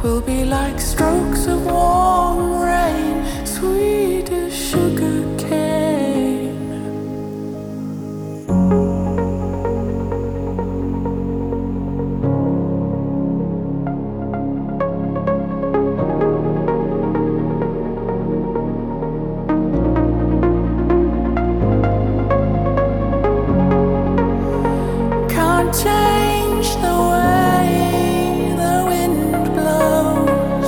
will be like strokes of warm rain, sweet as sugar cane. Can't change the way the wind blows.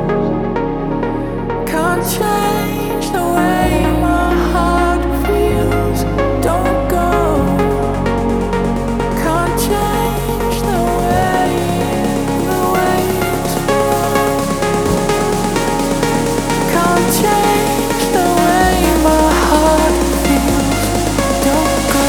Can't change the way my heart feels. Don't go. Can't change the way the waves flow. Can't change the way my heart feels. Don't go.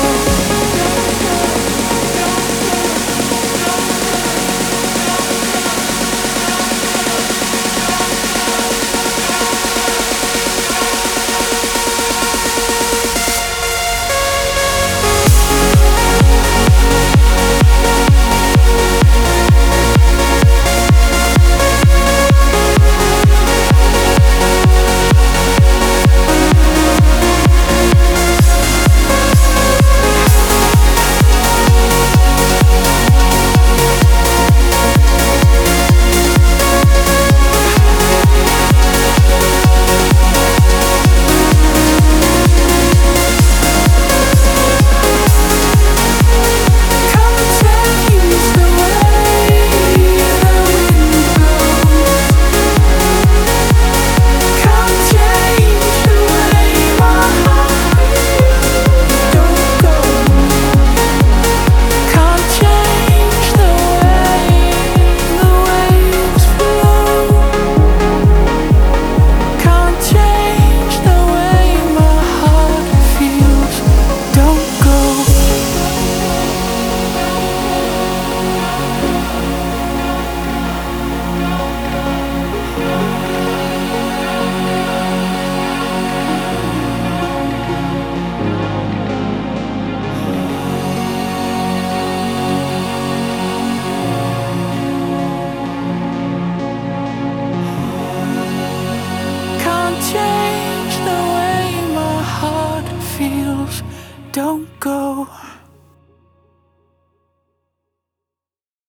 Change the way my heart feels. Don't go.